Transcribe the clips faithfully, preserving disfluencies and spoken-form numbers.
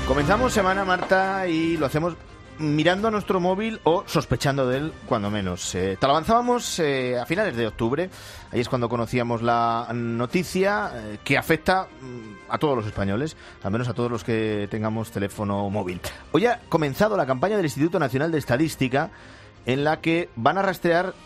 Comenzamos semana, Marta, y lo hacemos mirando a nuestro móvil o sospechando de él, cuando menos. Eh, te lo avanzábamos eh, a finales de octubre. Ahí es cuando conocíamos la noticia eh, que afecta mm, a todos los españoles, al menos a todos los que tengamos teléfono móvil. Hoy ha comenzado la campaña del Instituto Nacional de Estadística, en la que van a rastrear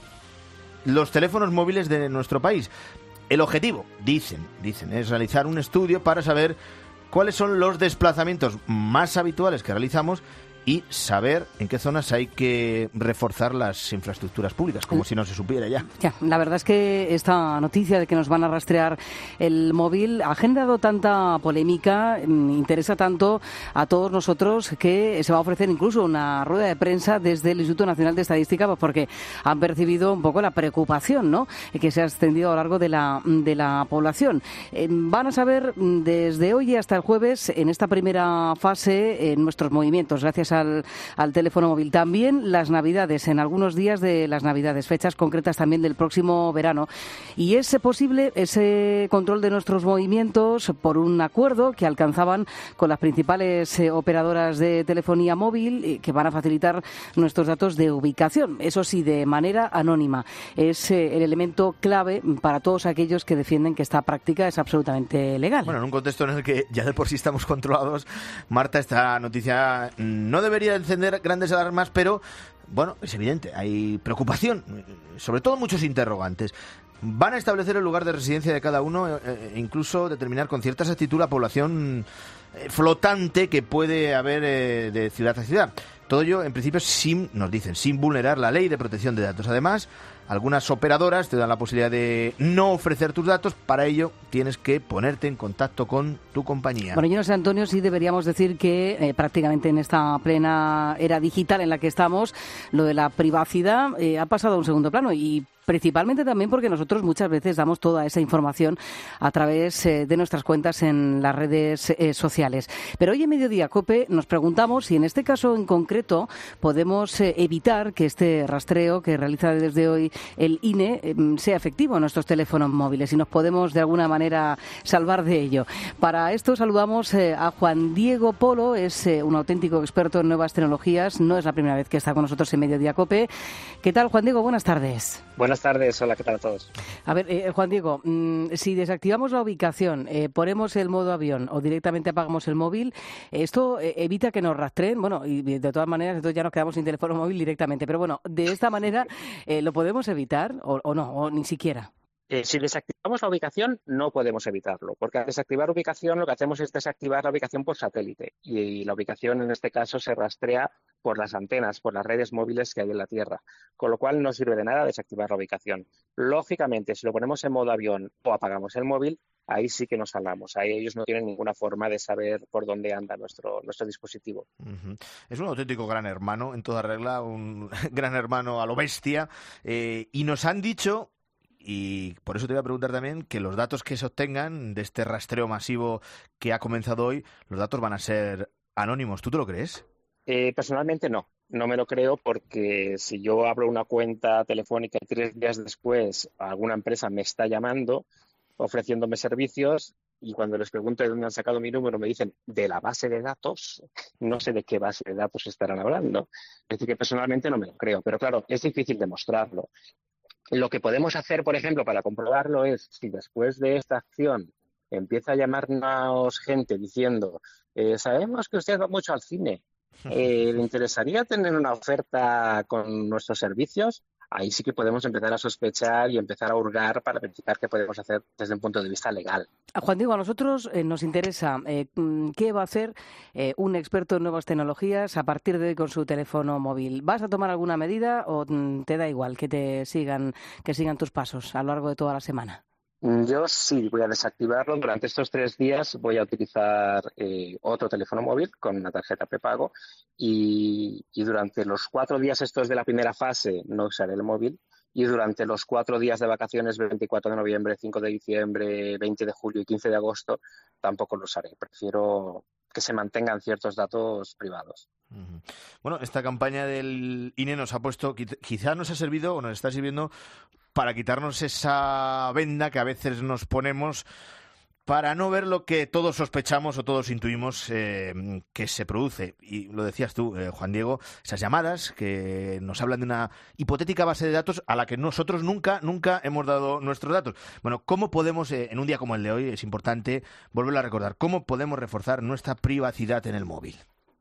los teléfonos móviles de nuestro país. El objetivo, dicen, dicen, es realizar un estudio para saber cuáles son los desplazamientos más habituales que realizamos y saber en qué zonas hay que reforzar las infraestructuras públicas, como si no se supiera ya. Ya, la verdad es que esta noticia de que nos van a rastrear el móvil ha generado tanta polémica, interesa tanto a todos nosotros, que se va a ofrecer incluso una rueda de prensa desde el Instituto Nacional de Estadística, pues porque han percibido un poco la preocupación, ¿no?, que se ha extendido a lo largo de la, de la población. Eh, van a saber desde hoy hasta el jueves, en esta primera fase, eh, nuestros movimientos, gracias a Al, al teléfono móvil. También las Navidades, en algunos días de las Navidades, fechas concretas también del próximo verano. Y es posible ese control de nuestros movimientos por un acuerdo que alcanzaban con las principales eh, operadoras de telefonía móvil, eh, que van a facilitar nuestros datos de ubicación. Eso sí, de manera anónima. Es eh, el elemento clave para todos aquellos que defienden que esta práctica es absolutamente legal. Bueno, en un contexto en el que ya de por sí estamos controlados, Marta, esta noticia no debería encender grandes alarmas, pero bueno, es evidente, hay preocupación, sobre todo muchos interrogantes. Van a establecer el lugar de residencia de cada uno e incluso determinar con cierta exactitud la población flotante que puede haber eh, de ciudad a ciudad. Todo ello, en principio, sin, nos dicen, sin vulnerar la ley de protección de datos. Además, algunas operadoras te dan la posibilidad de no ofrecer tus datos. Para ello, tienes que ponerte en contacto con tu compañía. Bueno, yo no sé, Antonio, si deberíamos decir que eh, prácticamente en esta plena era digital en la que estamos, lo de la privacidad eh, ha pasado a un segundo plano, y principalmente también porque nosotros muchas veces damos toda esa información a través eh, de nuestras cuentas en las redes eh, sociales. Pero hoy en Mediodía COPE nos preguntamos si en este caso en concreto podemos eh, evitar que este rastreo que realiza desde hoy el I N E eh, sea efectivo en nuestros teléfonos móviles, y nos podemos de alguna manera salvar de ello. Para esto saludamos eh, a Juan Diego Polo, es eh, un auténtico experto en nuevas tecnologías. No es la primera vez que está con nosotros en Mediodía COPE. ¿Qué tal, Juan Diego? Buenas tardes. Buenas tardes, hola, ¿qué tal a todos? A ver, eh, Juan Diego, mmm, si desactivamos la ubicación, eh, ponemos el modo avión o directamente apagamos el móvil, ¿esto eh, evita que nos rastreen? Bueno, y de todas maneras, entonces ya nos quedamos sin teléfono móvil directamente. Pero bueno, de esta manera, eh, ¿lo podemos evitar o, o no, o ni siquiera? Eh, si desactivamos la ubicación, no podemos evitarlo, porque al desactivar ubicación lo que hacemos es desactivar la ubicación por satélite, y, y la ubicación en este caso se rastrea por las antenas, por las redes móviles que hay en la Tierra, con lo cual no sirve de nada desactivar la ubicación. Lógicamente, si lo ponemos en modo avión o apagamos el móvil, ahí sí que nos salvamos. Ahí ellos no tienen ninguna forma de saber por dónde anda nuestro, nuestro dispositivo. Uh-huh. Es un auténtico gran hermano, en toda regla, un gran hermano a lo bestia, eh, y nos han dicho... Y por eso te voy a preguntar también que los datos que se obtengan de este rastreo masivo que ha comenzado hoy, los datos van a ser anónimos. ¿Tú te lo crees? Eh, personalmente no, no me lo creo, porque si yo abro una cuenta telefónica y tres días después alguna empresa me está llamando, ofreciéndome servicios, y cuando les pregunto de dónde han sacado mi número me dicen de la base de datos, no sé de qué base de datos estarán hablando. Es decir, que personalmente no me lo creo, pero claro, es difícil demostrarlo. Lo que podemos hacer, por ejemplo, para comprobarlo es, si después de esta acción empieza a llamarnos gente diciendo eh, sabemos que usted va mucho al cine, eh, ¿le interesaría tener una oferta con nuestros servicios? Ahí sí que podemos empezar a sospechar y empezar a hurgar para verificar qué podemos hacer desde un punto de vista legal. Juan Diego, a nosotros eh, nos interesa eh, qué va a hacer eh, un experto en nuevas tecnologías a partir de hoy con su teléfono móvil. ¿Vas a tomar alguna medida o te da igual que te sigan, que sigan tus pasos a lo largo de toda la semana? Yo sí voy a desactivarlo. Durante estos tres días voy a utilizar eh, otro teléfono móvil con una tarjeta prepago, y, y durante los cuatro días estos de la primera fase no usaré el móvil, y durante los cuatro días de vacaciones, veinticuatro de noviembre, cinco de diciembre, veinte de julio y quince de agosto, tampoco lo usaré. Prefiero que se mantengan ciertos datos privados. Uh-huh. Bueno, esta campaña del I N E nos ha puesto, quizás nos ha servido o nos está sirviendo para quitarnos esa venda que a veces nos ponemos para no ver lo que todos sospechamos o todos intuimos eh, que se produce. Y lo decías tú, eh, Juan Diego, esas llamadas que nos hablan de una hipotética base de datos a la que nosotros nunca, nunca hemos dado nuestros datos. Bueno, ¿cómo podemos, eh, en un día como el de hoy, es importante volverlo a recordar, cómo podemos reforzar nuestra privacidad en el móvil?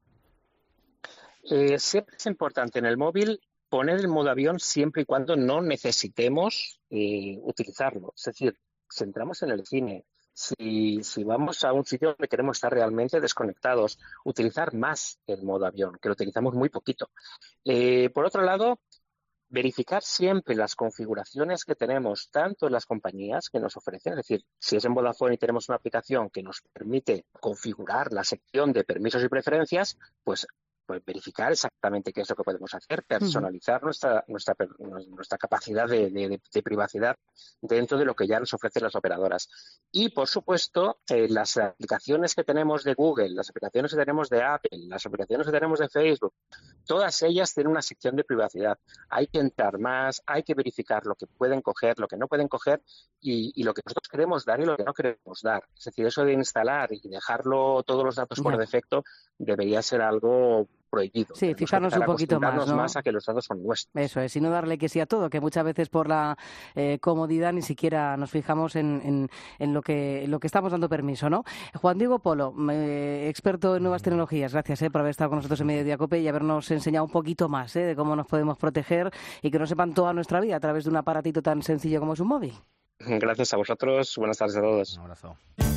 Eh, siempre es importante en el móvil poner el modo avión siempre y cuando no necesitemos eh, utilizarlo. Es decir, si entramos en el cine, si, si vamos a un sitio donde queremos estar realmente desconectados, utilizar más el modo avión, que lo utilizamos muy poquito. Eh, por otro lado, verificar siempre las configuraciones que tenemos, tanto en las compañías que nos ofrecen, es decir, si es en Vodafone y tenemos una aplicación que nos permite configurar la sección de permisos y preferencias, pues Pues verificar exactamente qué es lo que podemos hacer, personalizar uh-huh. nuestra, nuestra nuestra capacidad de, de, de privacidad dentro de lo que ya nos ofrecen las operadoras. Y, por supuesto, eh, las aplicaciones que tenemos de Google, las aplicaciones que tenemos de Apple, las aplicaciones que tenemos de Facebook, todas ellas tienen una sección de privacidad. Hay que entrar más, hay que verificar lo que pueden coger, lo que no pueden coger y, y lo que nosotros queremos dar y lo que no queremos dar. Es decir, eso de instalar y dejarlo todos los datos por yeah. defecto debería ser algo prohibido. Sí, fijarnos un poquito más, ¿no? más a que los datos son nuestros. Eso es, y no darle que sí a todo, que muchas veces por la eh, comodidad ni siquiera nos fijamos en, en, en, lo que, en lo que estamos dando permiso, ¿no? Juan Diego Polo, eh, experto en nuevas tecnologías, gracias eh, por haber estado con nosotros en Mediodía Cope y habernos enseñado un poquito más eh, de cómo nos podemos proteger y que no sepan toda nuestra vida a través de un aparatito tan sencillo como es un móvil. Gracias a vosotros, buenas tardes a todos. Un abrazo.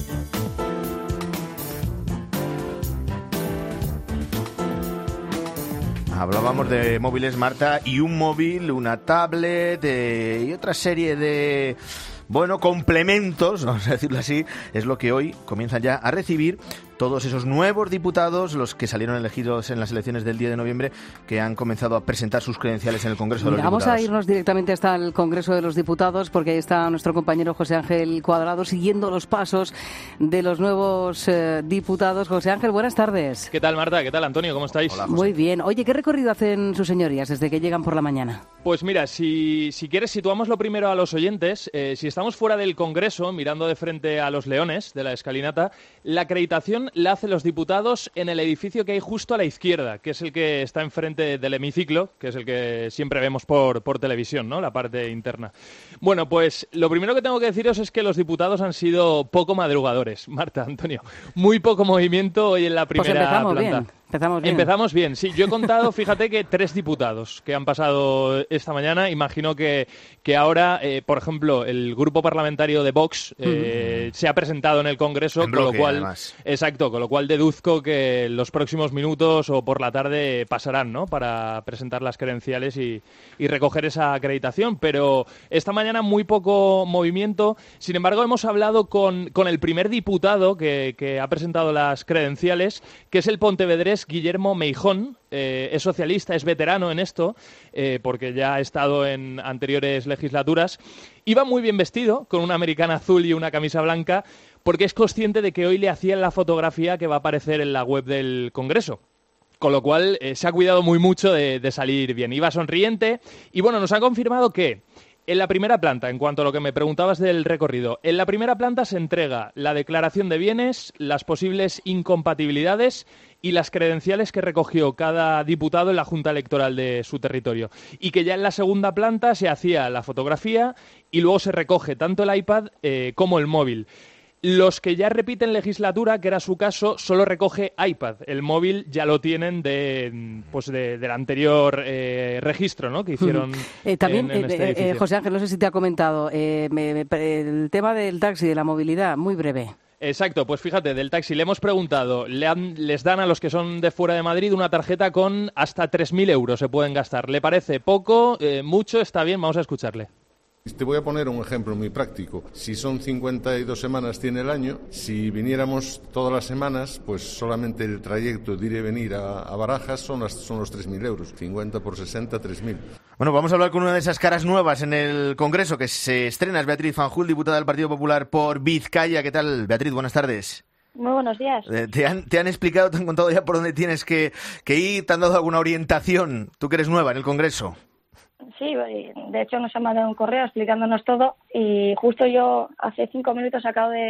Hablábamos de móviles, Marta, y un móvil, una tablet eh, y otra serie de, bueno, complementos, vamos a decirlo así, es lo que hoy comienzan ya a recibir todos esos nuevos diputados, los que salieron elegidos en las elecciones del diez de noviembre, que han comenzado a presentar sus credenciales en el Congreso de los Vamos Diputados. Vamos a irnos directamente hasta el Congreso de los Diputados, porque ahí está nuestro compañero José Ángel Cuadrado siguiendo los pasos de los nuevos eh, diputados. José Ángel, buenas tardes. ¿Qué tal, Marta? ¿Qué tal, Antonio? ¿Cómo estáis? Hola, muy bien. Oye, ¿qué recorrido hacen sus señorías desde que llegan por la mañana? Pues mira, si, si quieres, situamos lo primero a los oyentes. Eh, si estamos fuera del Congreso, mirando de frente a los leones de la escalinata, la acreditación la hacen los diputados en el edificio que hay justo a la izquierda, que es el que está enfrente del hemiciclo, que es el que siempre vemos por, por televisión, ¿no? La parte interna. Bueno, pues lo primero que tengo que deciros es que los diputados han sido poco madrugadores. Marta, Antonio, muy poco movimiento hoy en la primera pues empezamos planta. Bien. Empezamos bien. Empezamos bien, sí. Yo he contado, fíjate que tres diputados que han pasado esta mañana. Imagino que, que ahora, eh, por ejemplo, el grupo parlamentario de Vox eh, mm. se ha presentado en el Congreso, en con bloque, lo cual, además. Exacto, con lo cual deduzco que los próximos minutos o por la tarde pasarán, ¿no? Para presentar las credenciales y, y recoger esa acreditación. Pero esta mañana muy poco movimiento. Sin embargo, hemos hablado con, con el primer diputado que, que ha presentado las credenciales, que es el pontevedrés Guillermo Meijón. Eh, es socialista, es veterano en esto, eh, porque ya ha estado en anteriores legislaturas. Iba muy bien vestido, con una americana azul y una camisa blanca, porque es consciente de que hoy le hacían la fotografía que va a aparecer en la web del Congreso. Con lo cual eh, se ha cuidado muy mucho de, de salir bien. Iba sonriente y bueno, nos han confirmado que en la primera planta, en cuanto a lo que me preguntabas del recorrido, en la primera planta se entrega la declaración de bienes, las posibles incompatibilidades y las credenciales que recogió cada diputado en la Junta Electoral de su territorio. Y que ya en la segunda planta se hacía la fotografía y luego se recoge tanto el iPad eh, como el móvil. Los que ya repiten legislatura, que era su caso, solo recoge iPad. El móvil ya lo tienen de, pues de, del anterior eh, registro, ¿no? Que hicieron eh, también, en, en este eh, eh, José Ángel, no sé si te ha comentado, eh, me, me, el tema del taxi, de la movilidad, muy breve. Exacto, pues fíjate, del taxi le hemos preguntado, le han, les dan a los que son de fuera de Madrid una tarjeta con hasta tres mil euros se pueden gastar. ¿Le parece poco, eh, mucho? ¿Está bien? Vamos a escucharle. Te voy a poner un ejemplo muy práctico. Si son cincuenta y dos semanas tiene el año, si viniéramos todas las semanas, pues solamente el trayecto de ir y venir a, a Barajas son, las, son los tres mil euros. cincuenta por sesenta, tres mil. Bueno, vamos a hablar con una de esas caras nuevas en el Congreso que se estrena. Es Beatriz Fanjul, diputada del Partido Popular por Vizcaya. ¿Qué tal, Beatriz? Buenas tardes. Muy buenos días. Eh, ¿te, han, ¿Te han explicado, te han contado ya por dónde tienes que, que ir? ¿Te han dado alguna orientación? Tú que eres nueva en el Congreso. Sí, de hecho nos han mandado un correo explicándonos todo y justo yo hace cinco minutos acabo de,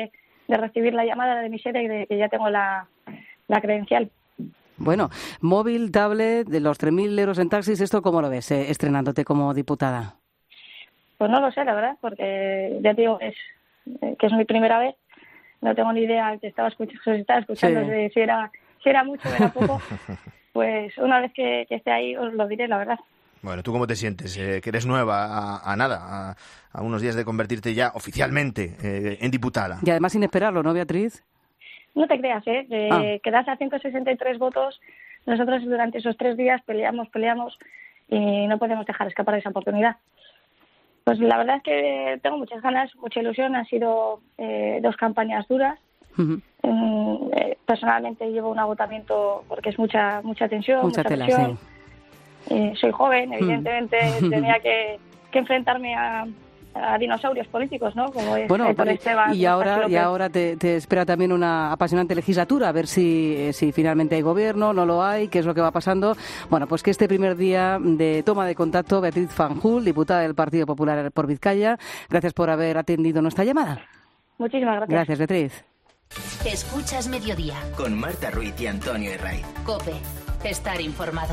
de recibir la llamada de mi sede y de que ya tengo la, la credencial. Bueno, móvil, tablet, de los tres mil euros en taxis, ¿esto cómo lo ves, eh, estrenándote como diputada? Pues no lo sé, la verdad, porque ya te digo que es, que es mi primera vez. No tengo ni idea, que estaba escuchando, si estaba escuchando Sí. si, si, era, si era mucho o era poco. Pues una vez que, que esté ahí os lo diré, la verdad. Bueno, ¿tú cómo te sientes? Eh, que eres nueva a, a nada, a, a unos días de convertirte ya oficialmente eh, en diputada. Y además sin esperarlo, ¿no, Beatriz? No te creas, ¿eh? Que Ah. quedas a ciento sesenta y tres votos. Nosotros durante esos tres días peleamos, peleamos y no podemos dejar escapar esa oportunidad. Pues la verdad es que tengo muchas ganas, mucha ilusión. Han sido eh, dos campañas duras. Uh-huh. Mm, eh, personalmente llevo un agotamiento porque es mucha mucha tensión, Mucha mucha, tela, presión. sí. Eh, soy joven, evidentemente Mm. tenía que, que enfrentarme a, a dinosaurios políticos, ¿no? Como es Bueno, Aitor y- Esteban, y ahora, Patxi y López. ahora te, te espera también una apasionante legislatura, a ver si, eh, si finalmente hay gobierno, no lo hay, qué es lo que va pasando. Bueno, pues que este primer día de toma de contacto, Beatriz Fanjul, diputada del Partido Popular por Vizcaya, gracias por haber atendido nuestra llamada. Muchísimas gracias. Gracias, Beatriz. Escuchas Mediodía. Con Marta Ruiz y Antonio Herraiz. COPE. Estar informado.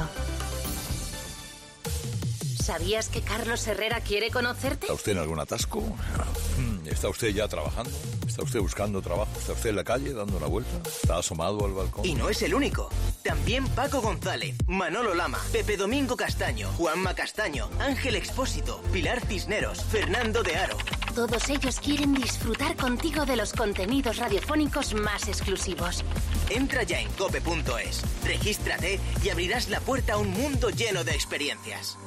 ¿Sabías que Carlos Herrera quiere conocerte? ¿Está usted en algún atasco? ¿Está usted ya trabajando? ¿Está usted buscando trabajo? ¿Está usted en la calle dando una vuelta? ¿Está asomado al balcón? Y no es el único. También Paco González, Manolo Lama, Pepe Domingo Castaño, Juanma Castaño, Ángel Expósito, Pilar Cisneros, Fernando de Aro. Todos ellos quieren disfrutar contigo de los contenidos radiofónicos más exclusivos. Entra ya en cope punto es, regístrate y abrirás la puerta a un mundo lleno de experiencias.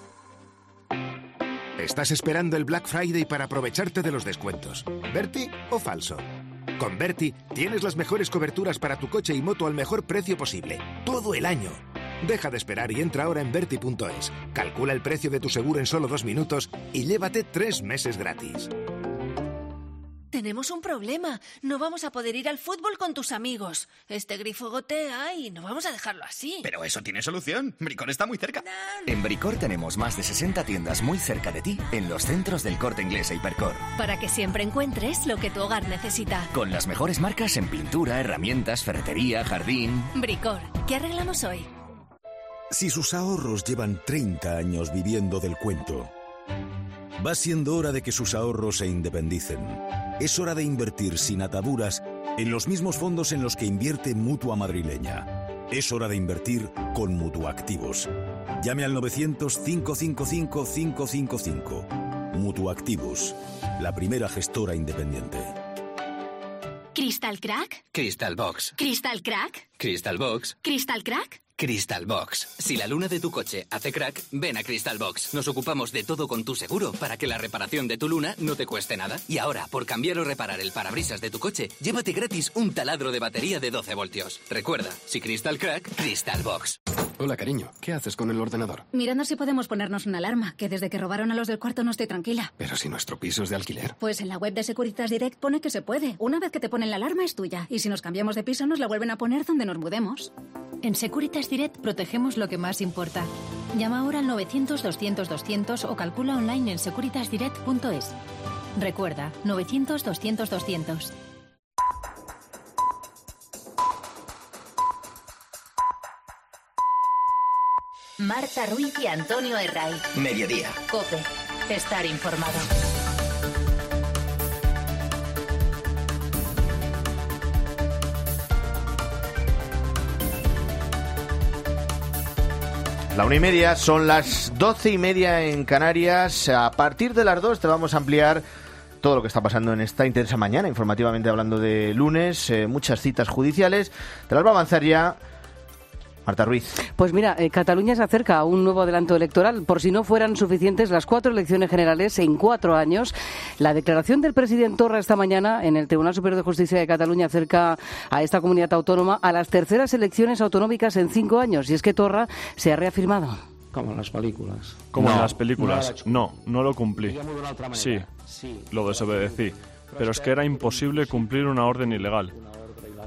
¿Estás esperando el Black Friday para aprovecharte de los descuentos? ¿Berti o falso? Con Berti tienes las mejores coberturas para tu coche y moto al mejor precio posible, todo el año. Deja de esperar y entra ahora en berti punto es. Calcula el precio de tu seguro en solo dos minutos y llévate tres meses gratis. Tenemos un problema. No vamos a poder ir al fútbol con tus amigos. Este grifo gotea y no vamos a dejarlo así. Pero eso tiene solución. Bricor está muy cerca. En Bricor tenemos más de sesenta tiendas muy cerca de ti en los centros del Corte Inglés e Hipercor. Para que siempre encuentres lo que tu hogar necesita. Con las mejores marcas en pintura, herramientas, ferretería, jardín. Bricor, ¿qué arreglamos hoy? Si sus ahorros llevan treinta años viviendo del cuento, va siendo hora de que sus ahorros se independicen. Es hora de invertir sin ataduras en los mismos fondos en los que invierte Mutua Madrileña. Es hora de invertir con Mutuactivos. Llame al novecientos, cinco cinco cinco, cinco cinco cinco. Mutuactivos, la primera gestora independiente. ¿Crystal Crack? Crystal Box. ¿Crystal Crack? Crystal Box. ¿Crystal Crack? Crystal Box. Si la luna de tu coche hace crack, ven a Crystal Box. Nos ocupamos de todo con tu seguro para que la reparación de tu luna no te cueste nada. Y ahora, por cambiar o reparar el parabrisas de tu coche, llévate gratis un taladro de batería de doce voltios. Recuerda, si Crystal Crack, Crystal Box. Hola, cariño. ¿Qué haces con el ordenador? Mirando si podemos ponernos una alarma, que desde que robaron a los del cuarto no estoy tranquila. Pero si nuestro piso es de alquiler. Pues en la web de Securitas Direct pone que se puede. Una vez que te ponen la alarma es tuya. Y si nos cambiamos de piso nos la vuelven a poner donde nos mudemos. En Securitas Direct protegemos lo que más importa. Llama ahora al novecientos, doscientos, doscientos o calcula online en securitas direct punto es. Recuerda, novecientos, doscientos, doscientos. Marta Ruiz y Antonio Herraiz. Mediodía. COPE. Estar informado. La una y media, son las doce y media en Canarias. A partir de las dos te vamos a ampliar todo lo que está pasando en esta intensa mañana, informativamente hablando de lunes, eh, muchas citas judiciales. Te las va a avanzar ya Marta Ruiz. Pues mira, eh, Cataluña se acerca a un nuevo adelanto electoral. Por si no fueran suficientes las cuatro elecciones generales en cuatro años, la declaración del presidente Torra esta mañana en el Tribunal Superior de Justicia de Cataluña acerca a esta comunidad autónoma a las terceras elecciones autonómicas en cinco años. Y es que Torra se ha reafirmado. Como en las películas. Como no, en las películas. No, no, no lo cumplí. Sí, lo desobedecí. Pero es que era imposible cumplir una orden ilegal.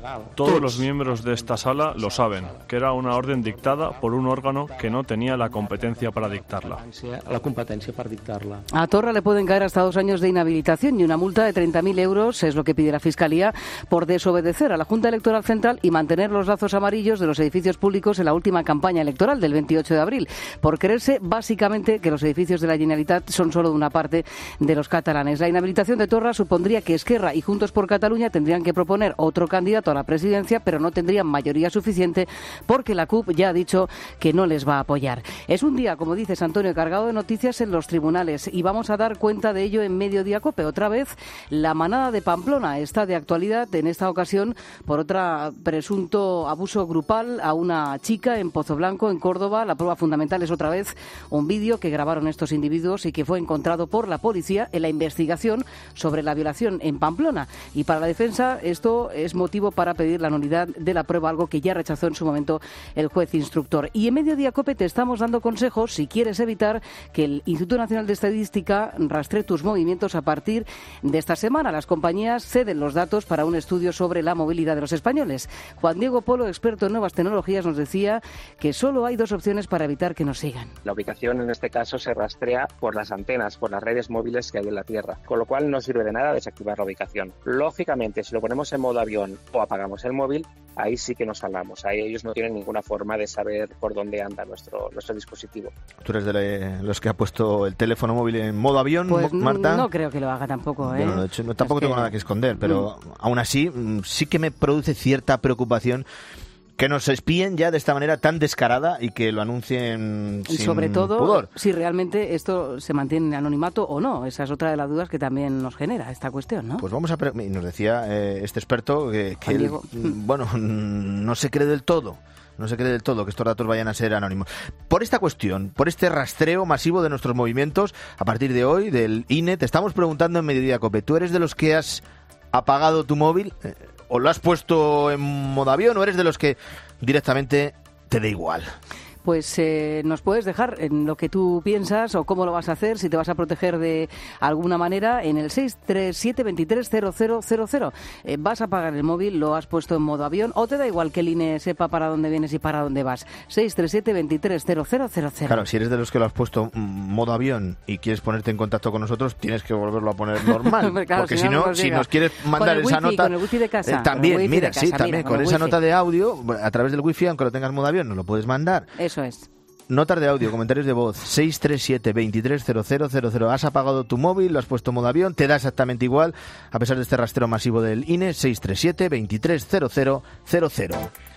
Todos los miembros de esta sala lo saben, que era una orden dictada por un órgano que no tenía la competencia para dictarla. La competència per dictar-la. A Torra le pueden caer hasta dos años de inhabilitación y una multa de treinta mil euros, es lo que pide la Fiscalía, por desobedecer a la Junta Electoral Central y mantener los lazos amarillos de los edificios públicos en la última campaña electoral del veintiocho de abril, por creerse básicamente que los edificios de la Generalitat son solo de una parte de los catalanes. La inhabilitación de Torra supondría que Esquerra y Juntos por Cataluña tendrían que proponer otro candidato a la presidencia, pero no tendrían mayoría suficiente porque la C U P ya ha dicho que no les va a apoyar. Es un día, como dices, Antonio, cargado de noticias en los tribunales y vamos a dar cuenta de ello en Mediodía Cope. Otra vez, la manada de Pamplona está de actualidad, en esta ocasión por otro presunto abuso grupal a una chica en Pozo Blanco, en Córdoba. La prueba fundamental es otra vez un vídeo que grabaron estos individuos y que fue encontrado por la policía en la investigación sobre la violación en Pamplona. Y para la defensa esto es motivo para pedir la nulidad de la prueba, algo que ya rechazó en su momento el juez instructor. Y en Mediodía Cope te estamos dando consejos si quieres evitar que el Instituto Nacional de Estadística rastree tus movimientos a partir de esta semana. Las compañías ceden los datos para un estudio sobre la movilidad de los españoles. Juan Diego Polo, experto en nuevas tecnologías, nos decía que solo hay dos opciones para evitar que nos sigan. La ubicación en este caso se rastrea por las antenas, por las redes móviles que hay en la Tierra, con lo cual no sirve de nada desactivar la ubicación. Lógicamente, si lo ponemos en modo avión o apagamos el móvil, ahí sí que nos salvamos. Ahí ellos no tienen ninguna forma de saber por dónde anda nuestro, nuestro dispositivo. ¿Tú eres de los que ha puesto el teléfono móvil en modo avión, pues Marta? No creo que lo haga tampoco, ¿eh? Yo no lo he hecho, no, tampoco es tengo que... nada que esconder, pero mm. aún así sí que me produce cierta preocupación que nos espíen ya de esta manera tan descarada y que lo anuncien y sin sobre todo pudor. Si realmente esto se mantiene en anonimato o no. Esa es otra de las dudas que también nos genera esta cuestión, ¿no? Pues vamos a... Pre- nos decía eh, este experto que, que él, bueno, no se cree del todo. No se cree del todo que estos datos vayan a ser anónimos. Por esta cuestión, por este rastreo masivo de nuestros movimientos, a partir de hoy, del I N E, te estamos preguntando en Mediodía Cope, ¿tú eres de los que has apagado tu móvil eh, o lo has puesto en modo avión o eres de los que directamente te da igual? Pues eh, nos puedes dejar en lo que tú piensas o cómo lo vas a hacer, si te vas a proteger de alguna manera, en el seis tres siete, veintitrés, cero cero cero cero. Eh, vas a apagar el móvil, lo has puesto en modo avión o te da igual que el I N E sepa para dónde vienes y para dónde vas. seis tres siete, veintitrés, cero cero cero cero. Claro, si eres de los que lo has puesto modo avión y quieres ponerte en contacto con nosotros, tienes que volverlo a poner normal. Claro, porque si si no, no, nos si llega. nos quieres mandar con el esa wifi, nota... Con el wifi de casa. Eh, también, wifi mira, de casa, sí, también, mira, con, con esa wifi. nota de audio, a través del wifi, aunque lo tengas modo avión, nos lo puedes mandar. Eso es. Notas de audio, comentarios de voz, seis tres siete, veintitrés, cero cero cero cero. Has apagado tu móvil, lo has puesto en modo avión, te da exactamente igual, a pesar de este rastreo masivo del I N E, seis tres siete, veintitrés, cero cero cero cero.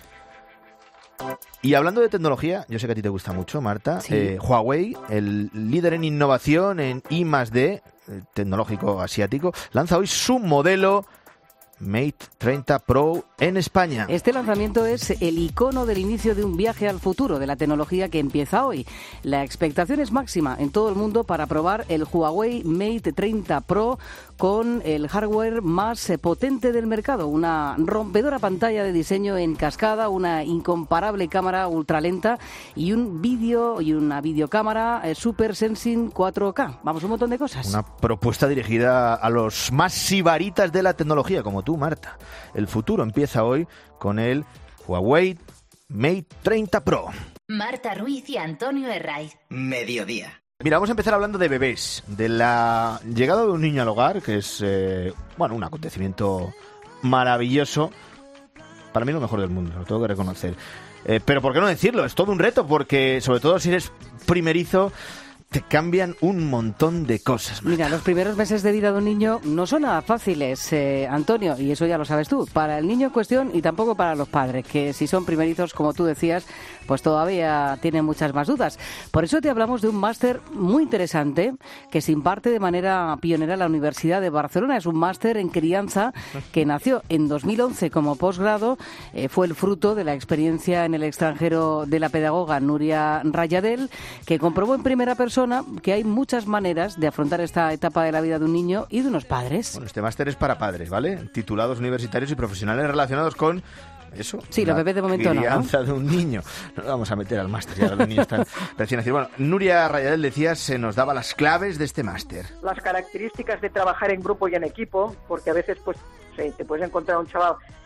Y hablando de tecnología, yo sé que a ti te gusta mucho, Marta, sí. eh, Huawei, el líder en innovación en I más D, eh, tecnológico asiático, lanza hoy su modelo Mate treinta Pro en España. Este lanzamiento es el icono del inicio de un viaje al futuro de la tecnología que empieza hoy. La expectación es máxima en todo el mundo para probar el Huawei Mate treinta Pro con el hardware más potente del mercado. Una rompedora pantalla de diseño en cascada, una incomparable cámara ultralenta y un vídeo y una videocámara Super Sensing cuatro K. Vamos, un montón de cosas. Una propuesta dirigida a los más sibaritas de la tecnología, como tú, Marta. El futuro empieza hoy con el Huawei Mate treinta Pro. Marta Ruiz y Antonio Herraiz. Mediodía. Mira, vamos a empezar hablando de bebés, de la llegada de un niño al hogar, que es, eh, bueno, un acontecimiento maravilloso. Para mí lo mejor del mundo, lo tengo que reconocer. Eh, pero ¿por qué no decirlo? Es todo un reto, porque sobre todo si eres primerizo, te cambian un montón de cosas. Marta. Mira, los primeros meses de vida de un niño no son nada fáciles, eh, Antonio, y eso ya lo sabes tú, para el niño en cuestión y tampoco para los padres, que si son primerizos, como tú decías, pues todavía tienen muchas más dudas. Por eso te hablamos de un máster muy interesante que se imparte de manera pionera en la Universidad de Barcelona. Es un máster en crianza que nació en dos mil once como posgrado. Eh, fue el fruto de la experiencia en el extranjero de la pedagoga Nuria Rayadel, que comprobó en primera persona que hay muchas maneras de afrontar esta etapa de la vida de un niño y de unos padres. Bueno, este máster es para padres, ¿vale? Titulados universitarios y profesionales relacionados con eso. Sí, los bebés de momento no. La crianza de un niño. No lo vamos a meter al máster, ya los niños están recién nacidos. Bueno, Nuria Rayadel, decía, se nos daba las claves de este máster. Las características de trabajar en grupo y en equipo, porque a veces pues sí, te puedes encontrar un chaval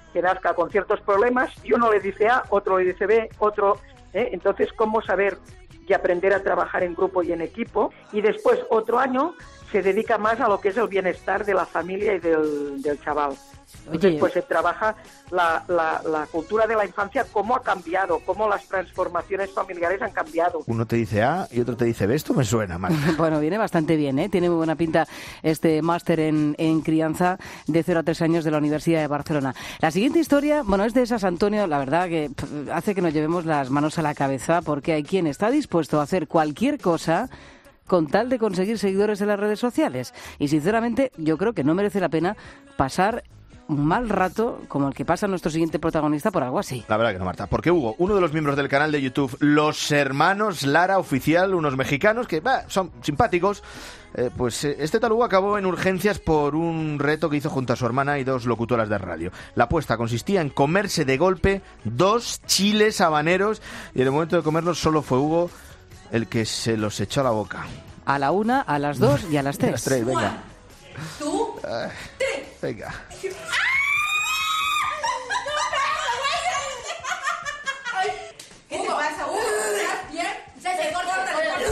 que nazca con ciertos problemas, y uno le dice A, otro le dice B, otro... ¿eh? Entonces, ¿cómo saber y aprender a trabajar en grupo y en equipo? Y después, otro año, se dedica más a lo que es el bienestar de la familia y del, del chaval. Entonces, pues se trabaja la, la, la cultura de la infancia, cómo ha cambiado, cómo las transformaciones familiares han cambiado. Uno te dice A y otro te dice B. Esto me suena mal. Bueno, viene bastante bien, ¿eh? Tiene muy buena pinta este máster en, en crianza de cero a tres años de la Universidad de Barcelona. La siguiente historia, bueno, es de esas, Antonio, la verdad que pff, hace que nos llevemos las manos a la cabeza, porque hay quien está dispuesto a hacer cualquier cosa con tal de conseguir seguidores en las redes sociales. Y sinceramente, yo creo que no merece la pena pasar un mal rato como el que pasa nuestro siguiente protagonista por algo así. La verdad que no, Marta. Porque Hugo, uno de los miembros del canal de YouTube Los Hermanos Lara Oficial, unos mexicanos que bah, son simpáticos, eh, pues eh, este tal Hugo acabó en urgencias por un reto que hizo junto a su hermana y dos locutoras de radio. La apuesta consistía en comerse de golpe dos chiles habaneros, y en el momento de comerlos solo fue Hugo el que se los echó a la boca. A la una, a las dos y a las tres. A las tres, venga. ¿Tú? Ay, venga. ¿Qué te pasa, Hugo? ¿Estás bien? Se te corta el teléfono.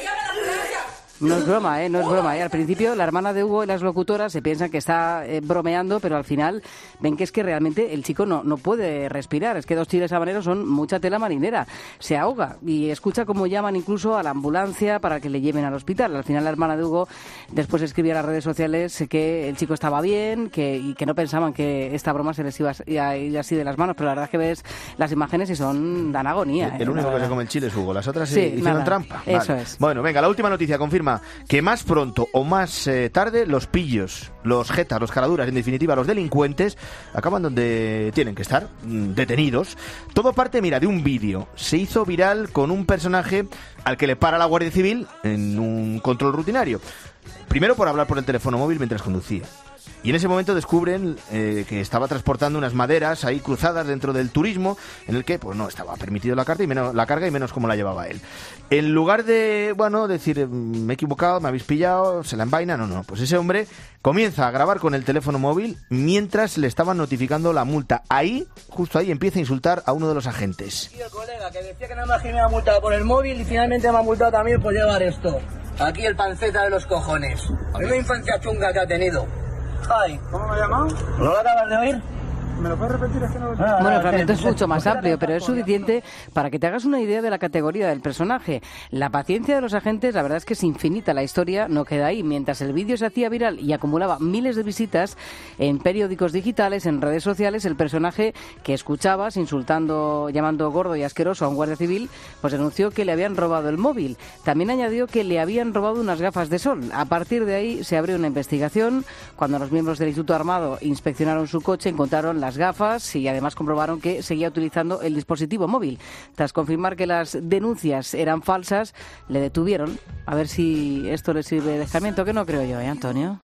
No es broma, ¿eh? No es broma, ¿eh? Al principio la hermana de Hugo y las locutoras se piensan que está eh, bromeando, pero al final ven que es que realmente el chico no, no puede respirar. Es que dos chiles habaneros son mucha tela marinera. Se ahoga y escucha cómo llaman incluso a la ambulancia para que le lleven al hospital. Al final la hermana de Hugo después escribía a las redes sociales que el chico estaba bien, que, y que no pensaban que esta broma se les iba a ir así de las manos, pero la verdad es que ves las imágenes y son dan agonía. El, el ¿eh? único que se come el chile es Hugo, las otras sí, hicieron nada, trampa. Eso vale. es. Bueno, venga, la última noticia confirma que más pronto o más eh, tarde los pillos, los jetas, los caraduras, en definitiva los delincuentes, acaban donde tienen que estar, detenidos. Todo parte, mira, de un vídeo. Se hizo viral con un personaje al que le para la Guardia Civil en un control rutinario. Primero por hablar por el teléfono móvil mientras conducía. Y en ese momento descubren eh, que estaba transportando unas maderas ahí cruzadas dentro del turismo, en el que pues no estaba permitido la carga y menos, la carga y menos como la llevaba él. En lugar de, bueno, decir, me he equivocado, me habéis pillado, se la envaina, no, no. Pues ese hombre comienza a grabar con el teléfono móvil mientras le estaban notificando la multa. Ahí, justo ahí, empieza a insultar a uno de los agentes. Tío, colega, que decía que nada más que me ha multado por el móvil y finalmente me ha multado también por llevar esto. Aquí el panceta de los cojones. Es una infancia chunga que ha tenido. Ay, ¿cómo me ha llamado? ¿No lo acabas de oír? ¿Me lo puedes repetir? Es que no lo... Ah, bueno, realmente es mucho más amplio, pero es suficiente para que te hagas una idea de la categoría del personaje. La paciencia de los agentes, la verdad es que es infinita. La historia no queda ahí. Mientras el vídeo se hacía viral y acumulaba miles de visitas en periódicos digitales, en redes sociales, el personaje que escuchabas insultando, llamando gordo y asqueroso a un guardia civil, pues denunció que le habían robado el móvil. También añadió que le habían robado unas gafas de sol. A partir de ahí se abrió una investigación. Cuando los miembros del Instituto Armado inspeccionaron su coche, encontraron la las gafas y además comprobaron que seguía utilizando el dispositivo móvil. Tras confirmar que las denuncias eran falsas, le detuvieron. A ver si esto le sirve de escarmiento, que no creo yo, ¿eh, Antonio?